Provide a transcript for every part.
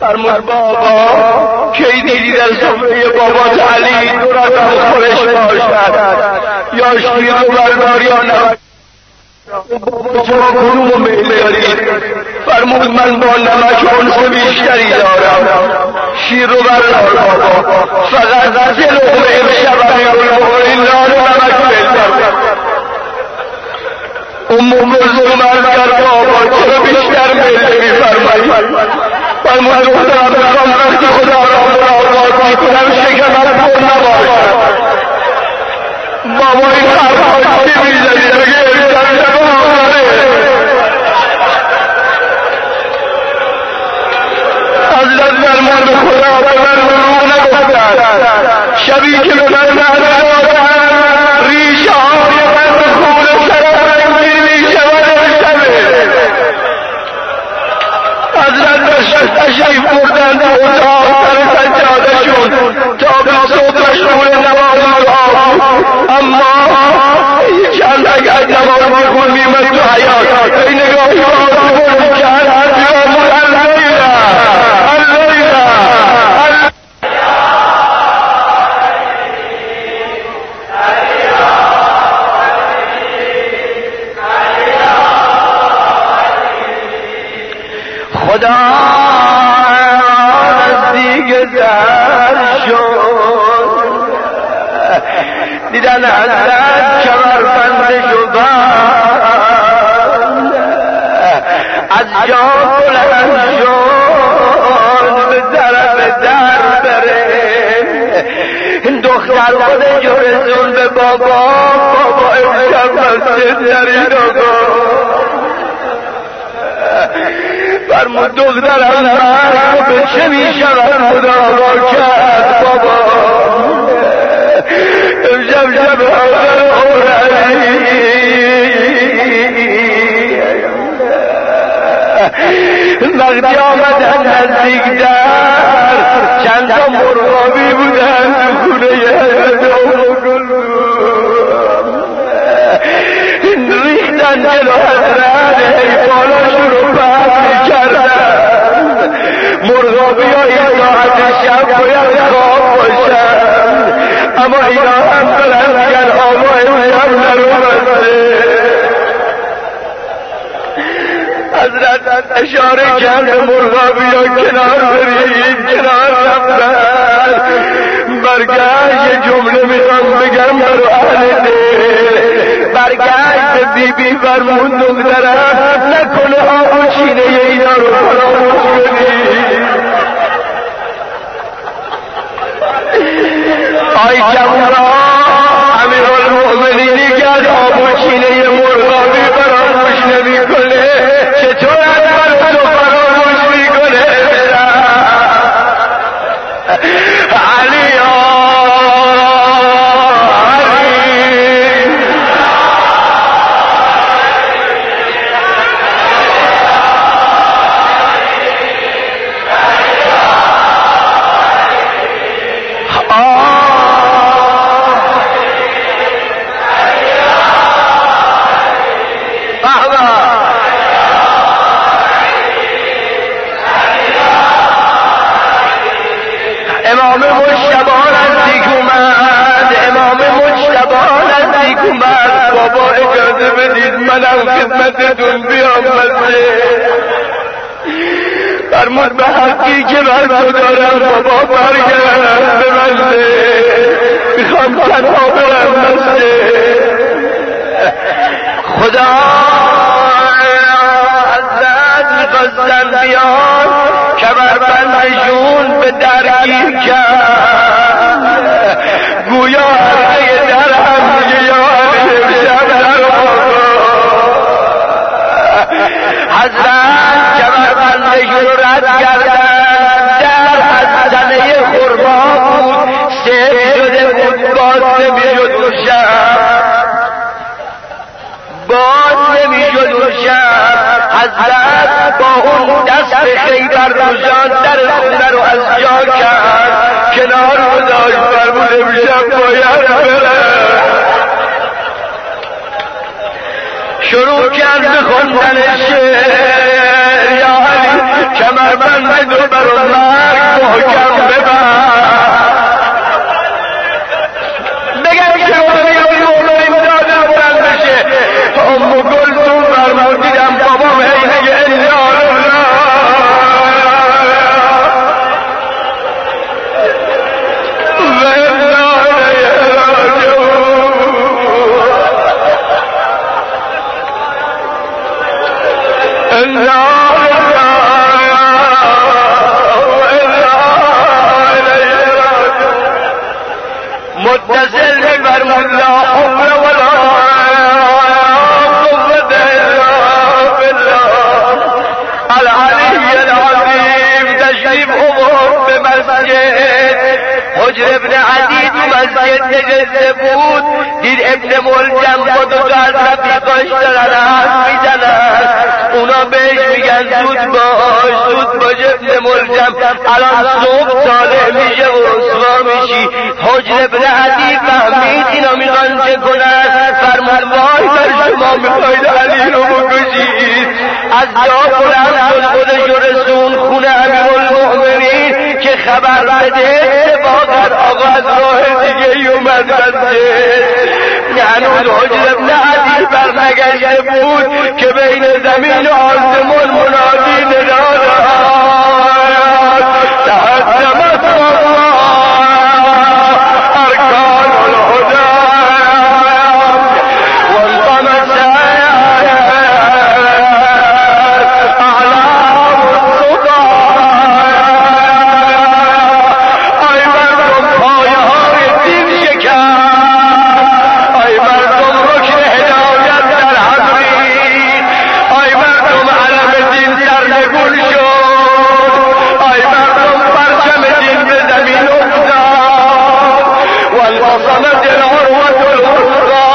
فرمود بابا کی دیدی در سفره بابا علی دو رقم خورش باشد یا شیر و بردار یا نمک بابا شما کنون میل دارید؟ فرمود من با نمک انس بیشتری دارم. شیر رو بردار بابا، فقط یه لقمه امشب این نان و نمک بهتر. کلثوم عرض کرد بابا چرا بیشتر میل نمی‌فرمایی؟ فرمود دخترم میخوام وقتی خدا را آزاد میکنم شکمت پر نباشد. بابا این حرفا چی میزنی؟ بگه امشب شب آمده حضرت فرمان به خدا به من رو نگفتن. شبی که به من نگفتن ریشه های من به خون سرم رنگین میشود امشبه. حضرت تشریف بردن اتاق سر سجادشون تا به صبح مشغول نماز آقا، اما چند اگر نماز میخون میمد تو حیات این نگاهی آقا میکرد بیامون اللیله خدا نزدیک در شد، دیدن حضرت کمربند شد از جا بلند شد به طرف در بره. دختر خودش رسون به بابا امشب مسجد در این آقا. فرمود دخترم مرد به چه میشود خدا را کرد بابا امشب شب آخر عمرم وقتی آمدن نزدیک در چند تا مرغابی بودن تو خونه ریختن جلو حضرت حیواناشون رو پس کردن. مرغابی ها این ساعت شب باید خواب باشن، اما اینا هم بلند کن آقا امشب نرومده. حضرت اشاره کرد مرغابی ها کنار برید، کنار رفتن. برگشت یه جمله میخوام بگم برو اهل دل. برگشت بی بی فرمون دخترم نکنه آقا چینه اینا رو فراموش کنی. آی جمعا امیرالمؤمنینی کرد آقا چینه مرغابی فراموش نمی کنه، چطور اول تو فراموش می کنه؟ علی امام مجتبی نزدیک اومد. بابا اجازه بدید منم خدمتتون بیام مسجد. فرمود به حقی که بر تو دارم بابا برگرد به مسجد، میخوام تنها برم مسجد. خدا حضرت میخواستن بیان کمربندشون به درگیر کرد، گویا حلقه در هم دیگه یا امشب در حضرت کمربندشون رد کردن. در حسنه خرما بود، سه شده بود، باز نمیشد اون شب، باز نمیشد اون شب. حضرت با اون دست خیبر روزان در خونه رو از جا کرد، کنار گذاشت. فرمود امشب باید بره. شروع کرد به خوندن شعر. یا علی کمربند تو بر حجر ابن عدی تو مسجد نشسته بود، دید ابن ملجم با دو تا از رفیقاش دارن حرف میزنن. اونا بهش میگن زود باش ابن ملجم، الان صبح صالح میشه و رسوا میشی. حجر ابن عدی فهمید اینا میخوان چه کنن، فرمود وای بر شما میخواید علی رو بکشید. از جا بلند شد خودشو رسون خونه امیرالمؤمنین که خبر بده اتفاقا آقا از راه دیگه ای اومد مسجد. هنوز حجر ابن عدی برنگشته بود که بین زمین و آسمان منادی ندا داد تحتم ارکان الهدى وانطمس اعلام الصدى. ای مردم پایه های دین شکن، ای مردم رکن هدایت در حضرین، ای مردم علم دین سرنگون شد، ای مردم پرچم دین به زمین افتاد. وانقسمت العروة الوثقى،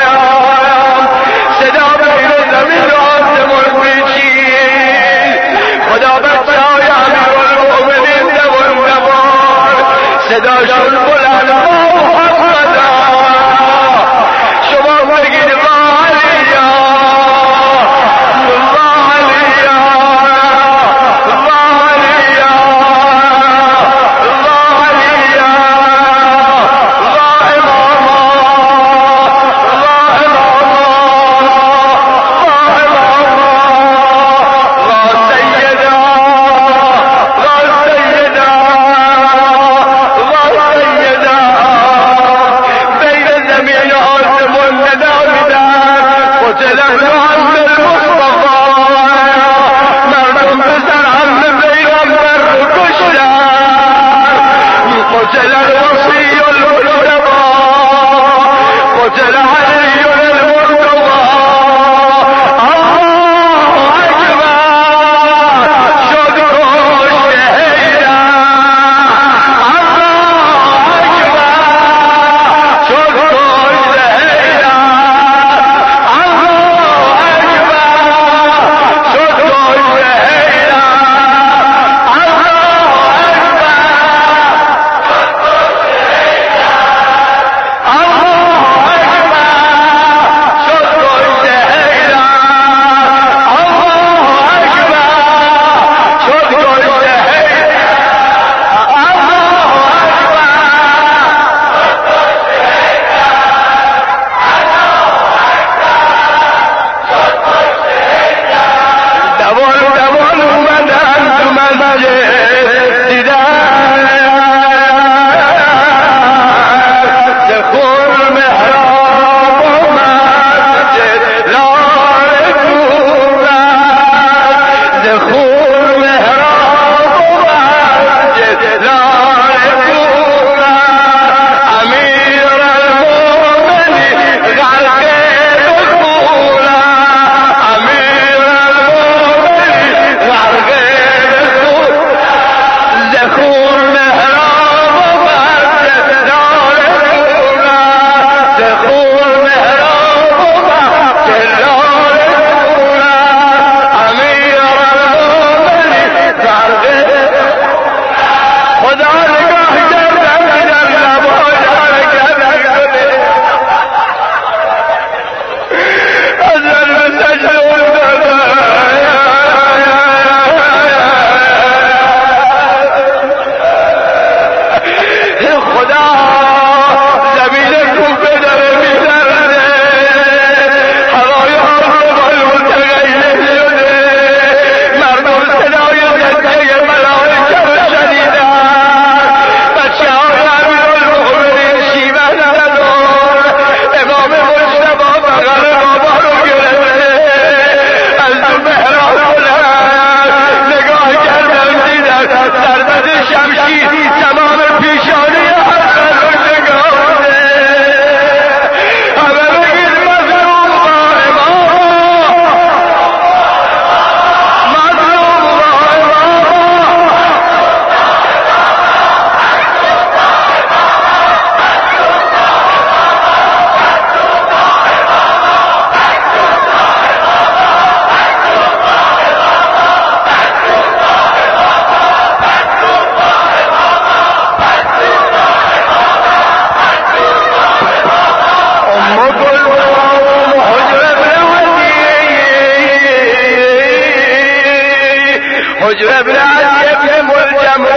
صدا بین زمین و آسمان پیچید. خدا بخشای امیرالمؤمنین دوان صداشون بلند محمدا. شما بگید والیا والیا والیا والیا الله اماما الله اماما الله اماما الله سیدا الله سیدا الله سیدا. بین زمین و آسمان ندا میدن قتل محمد المصطفى. مردم بسر عم پیغمبر رو کشتن. قتل الوصی المجتبى، قتل علی المرتضى. الله اکبر شد کشته حیدر. الله اکبر شد کشته حیدر. الله اکبر شد کشته حیدر.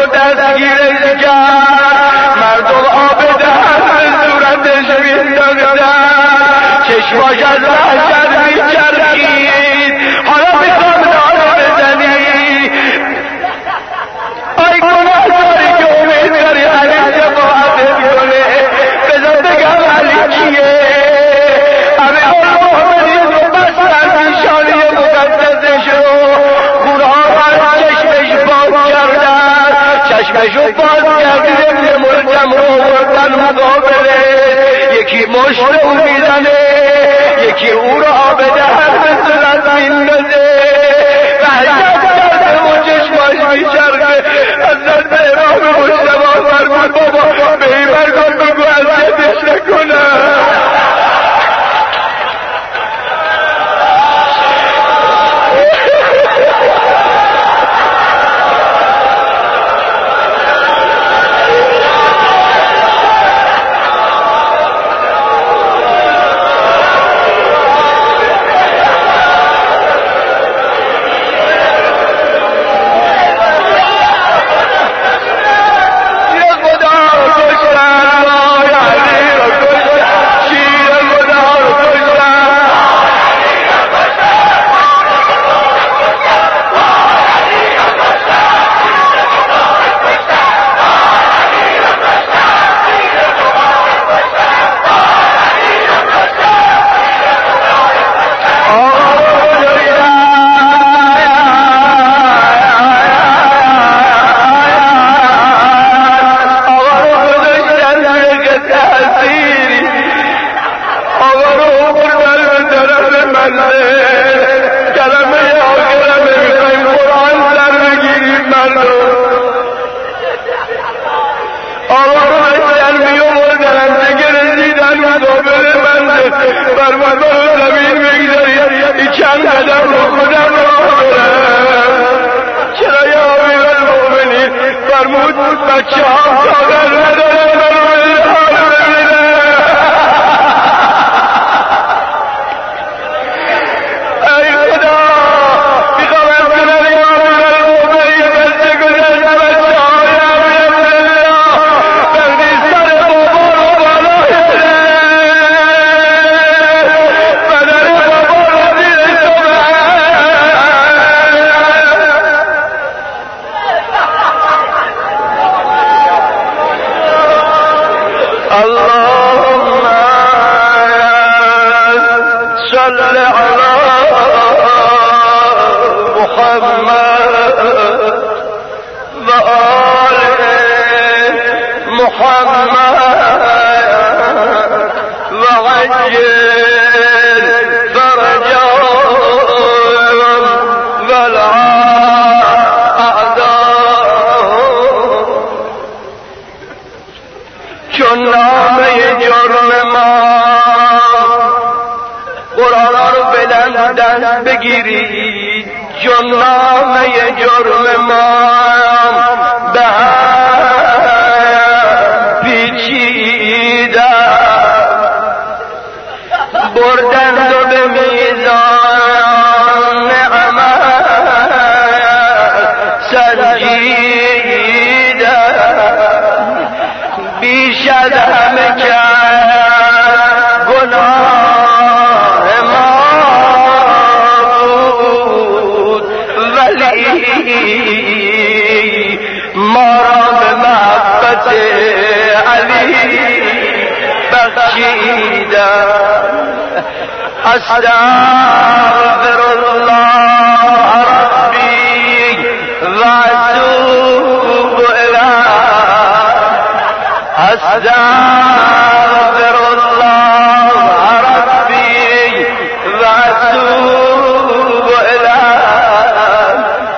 رو دستگیرش کرد، مردم آب دهن به صورتش مینداختن، چشماش از وحشت میچرخید. حالا میخوام ناله بزنی، آی گناه داری که امید داری علی شفاعتت کنه، بذار بگم علی کیه. امیرالمؤمنین رو بستن نشانی مقدسش رو، خونها بر چشمش باز کردن، چشمش رو باز کردن، ابن ملجم رو آوردن مقابله، یکی مشت او میزنه، یکی او رو آب دهن به صورت میندازه، وحشت کرده و چشماش میچرخه. حضرت امام مجتبی فرمود بابا به این برگان بگو اذیتش نکنم. بگیری جنامه جرم ما به پیچیده بردن و به میزان نعمت سنجیده بیش از همه کرد گناه ما را به محبت علی بخشیده. استغفر الله ربی و اتوب الیه. استغفر الله ربی و اتوب الیه.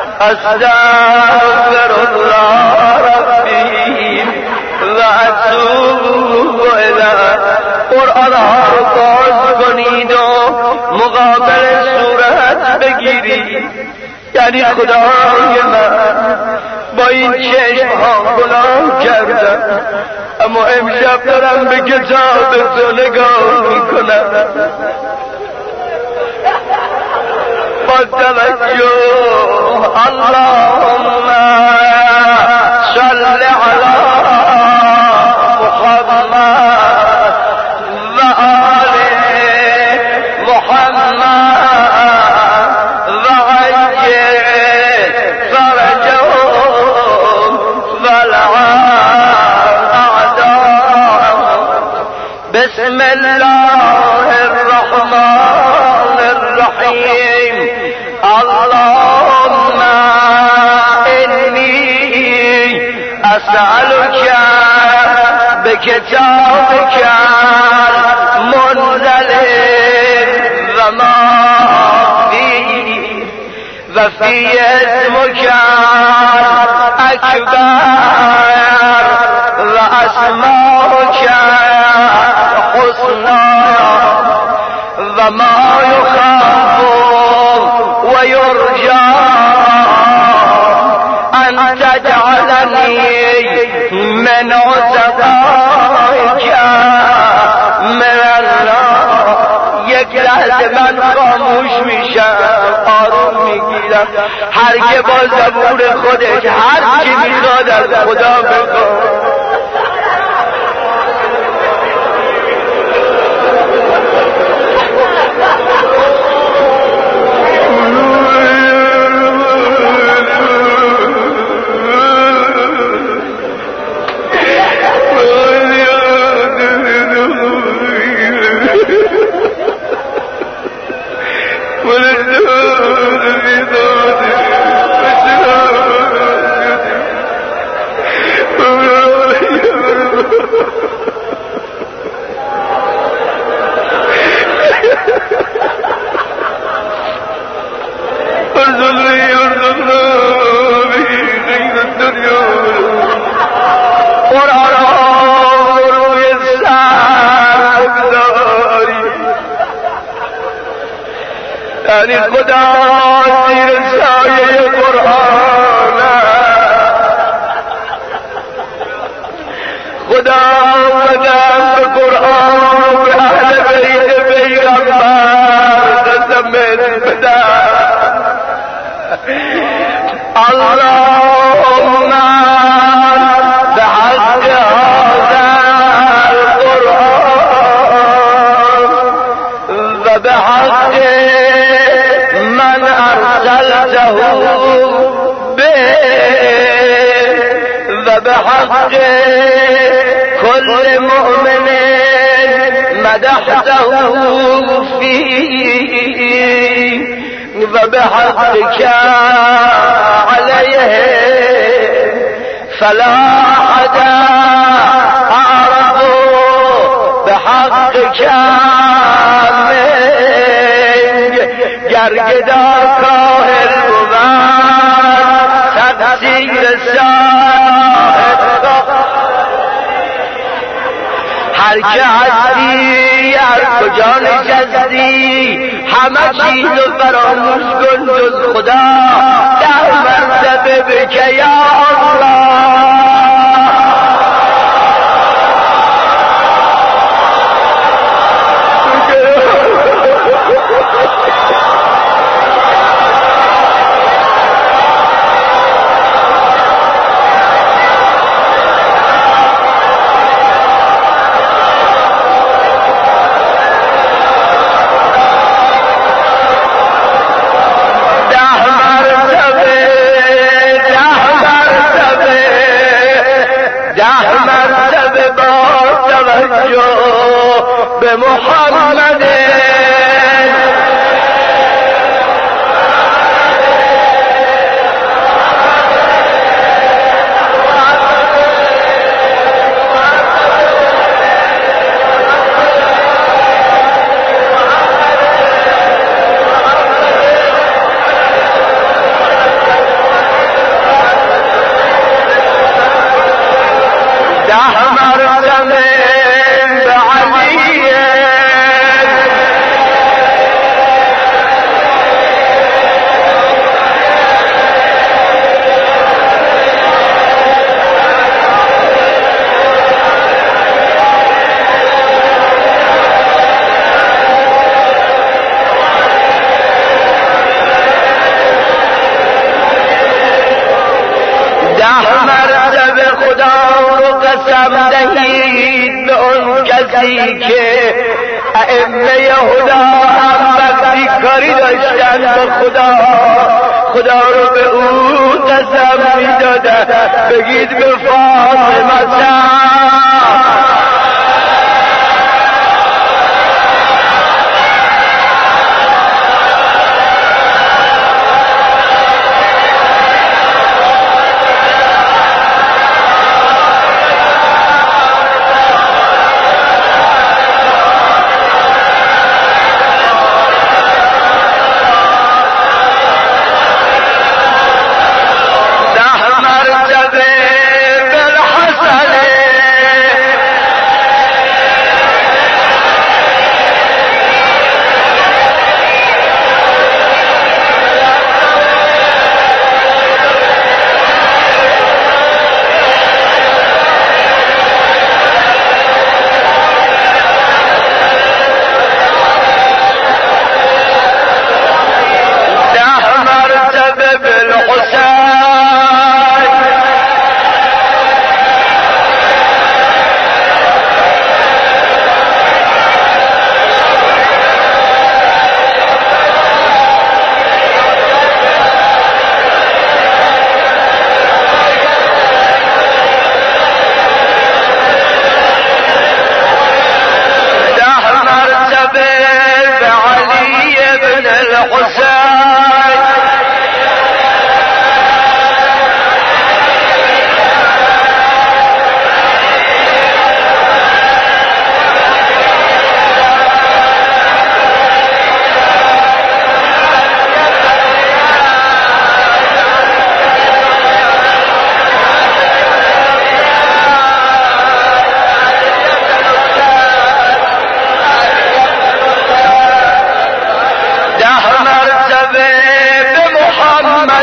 استغفر الله ربی و اتوب الیه. قرآن ها رو باز کنید و مقابل صورت بگیرید. یعنی خدای من با این چشم ها گناه کردم، اما امشب دارم به کتاب تو نگاه میکنم. با توجه اللهم الله الرحمن الرحيم اللهم إني أسألك بكتابك المنزل وما فيه وفي اسمك الأكبر وأسماؤك حسنى وما يخاف ويرجى أن تجعلني من عتقائك من النار. یک لحظه من خاموش میشم، آروم میگیرم، هر که با زبون خودش هر چی میخواد از خدا بگو. یعنی خدا زیر سایه قرآن، خدا آمدن به قرآن و به اهل بیت پیغمبر قسم بدن. اللهم به حق هذا القرآن و به حق من ارسلته به و به حق كل مؤمن مدحته فيه و به حقك عليه فلا أحد أعرض بحقك گرگدا کاهل بود تقصیر صاحب هر که هستی هر کجا نشستی همه چیز رو فراموش کن جز خدا. در مرتبه بکه یا الله به محمد قسم دهید به اون کسی که ائمه هدا هم وقتی کاری داشتن به خدا رو به او قسم میدادن. بگید به فاطمه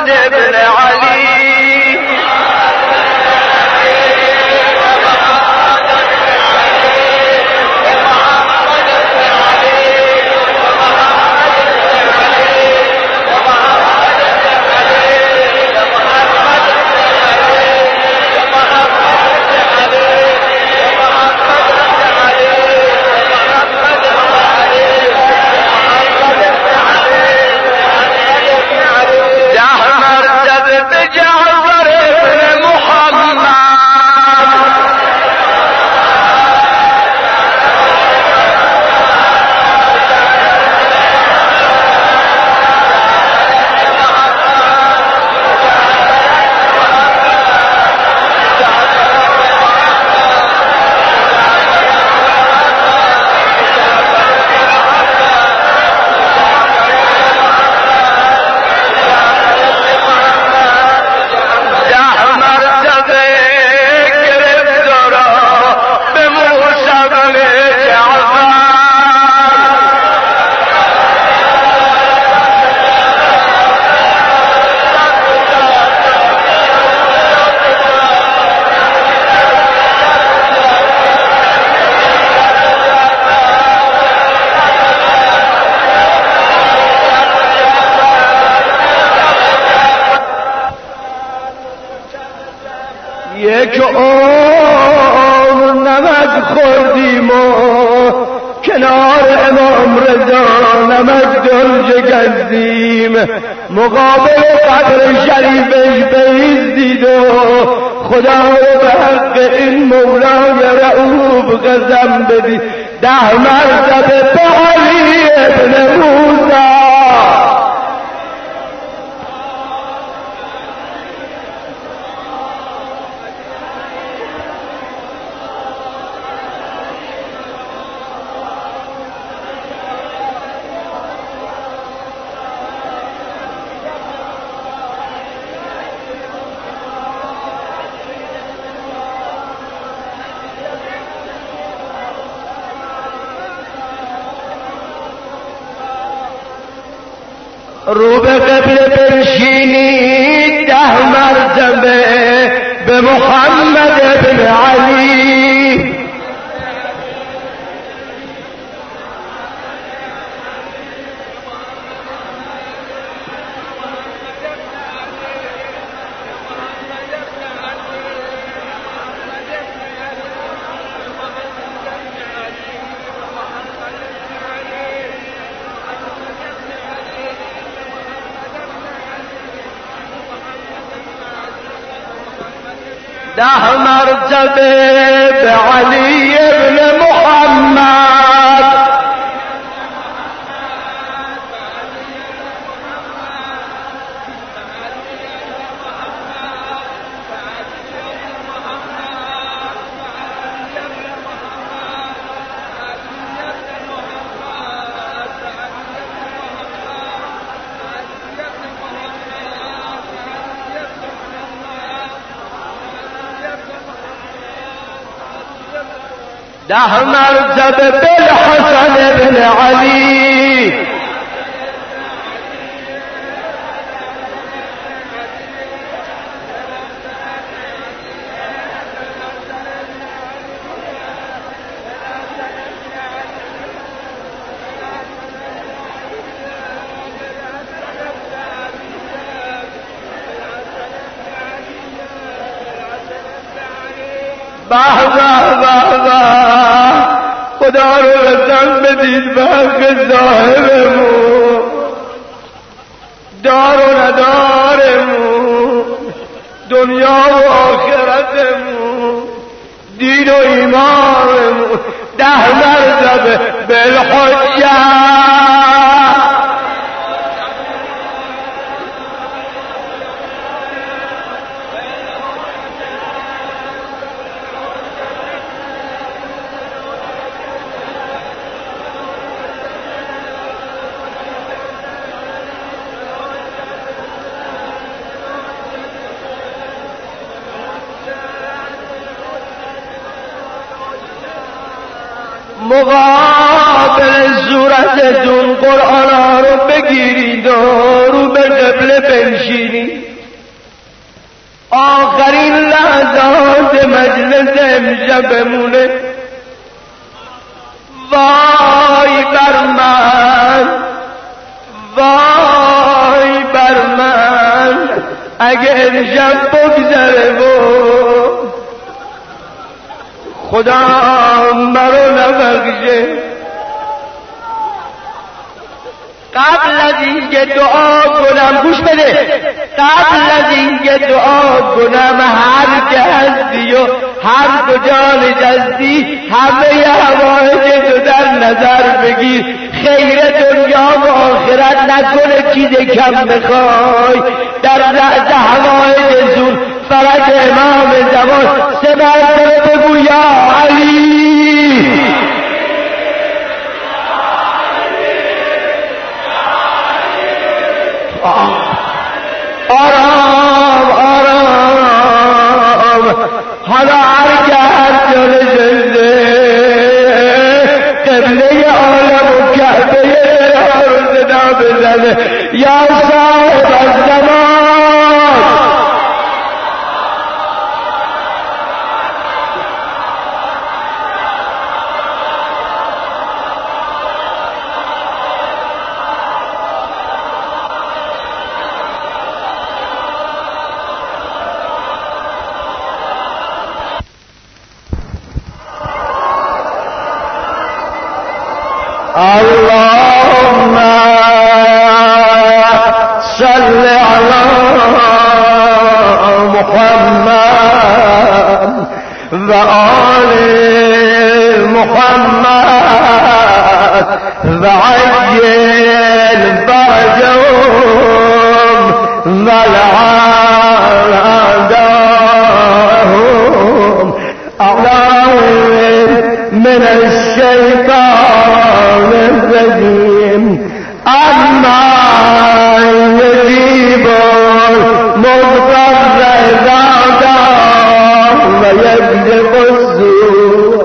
محمد ابن علی یک عمر نمک خوردیم و کنار امام رضا نمک درج گزدیم مقابل قبر شریفش بایستید و خدا رو به حق این مولای رؤوف قسم بدید 10 مرتبه به علی ابن موسی رو به قبله بنشینید 10 مرتبه به محمد ابن علی ده مرتبه به علی ابن محمد ده مرتبه بالحسن ابن علی خدا رو قسم بدید به حق صاحبمون دار و ندارمون دنیا و آخرتمون دین و ایمانمون 10 مرتبه بالحجه مقابل صورتتون قرآن ها رو بگیرید و رو به قبله بنشینی. آخرین لحظات مجلس امشب بمونه. وای بر من، وای بر من اگه امشب بگذره و خدا مرو نبخشه. قبل از اینکه دعا کنم گوش بده، قبل از اینکه دعا کنم هر که هستی و هر کجا نشستی همه حوائج تو در نظر بگیر. خیر دنیا و آخرت نکنه چیز کم بخوای. در رأس حوائج زور فرج امام زمان 3 مرتبه بگو یا علی. آرام آرام. حالا هر که هر جا نشسته قبله عالم و کعبه رو صدا بزنه یا صاحب الزمان. اللهم صل على محمد وآل محمد وعجل فرجهم والعادهم أعلم من الشيطان الرجيم أما يجيب المضطر إذا دعاه ويكشف السوء.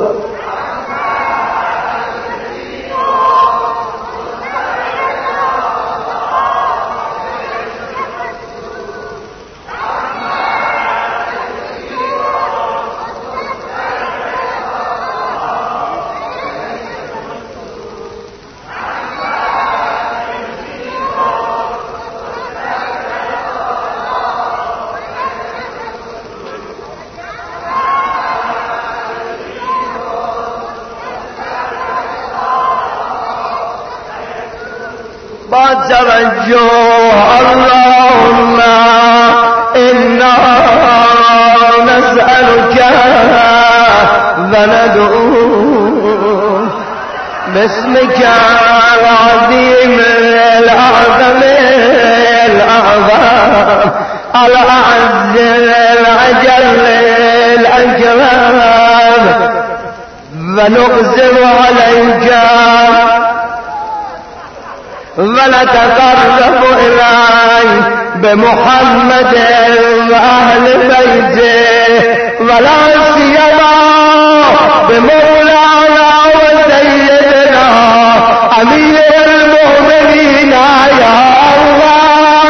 توجه اللهم إنا نسألك وندعوك باسمك العظيم الأعظم الأعظم الأعز الأجل الأكرم ونقسم عليك ونتقرب إليك بمحمد وأهل بيته ولا سيما بمولانا وسيدنا أمير المؤمنين يا الله.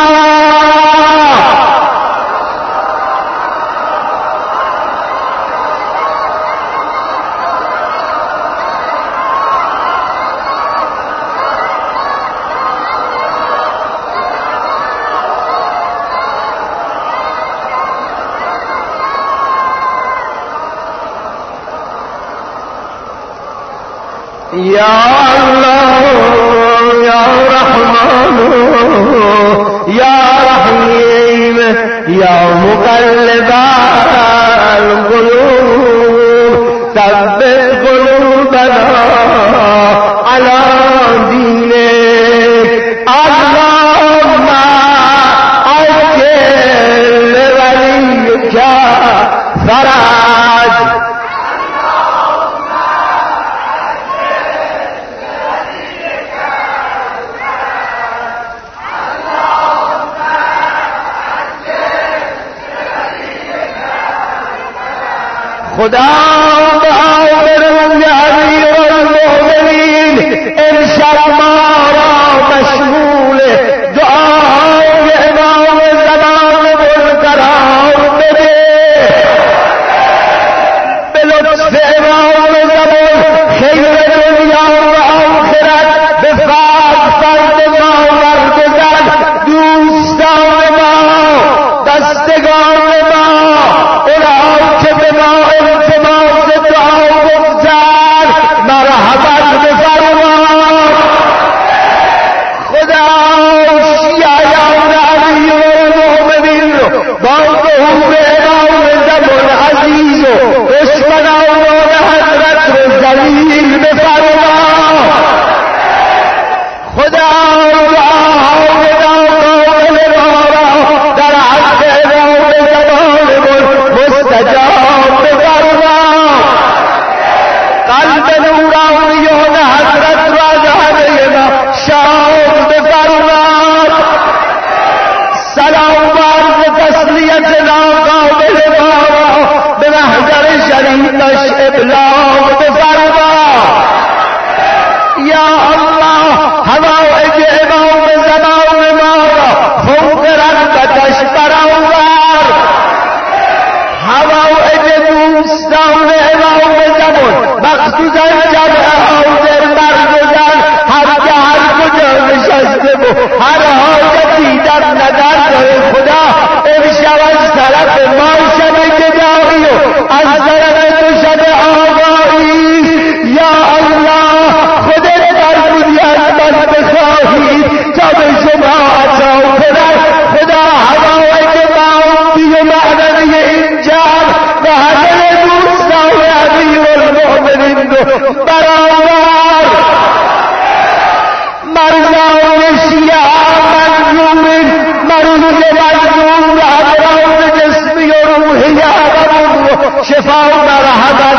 يا الله يا رحمن يا رحيم يا مقلب القلوب ثبت قلوبنا على دينك. اللهم عجل لوليك فرج خدا بآورم یا امیر المؤمنین امشب ما را مشغول دعای شفا و مرهم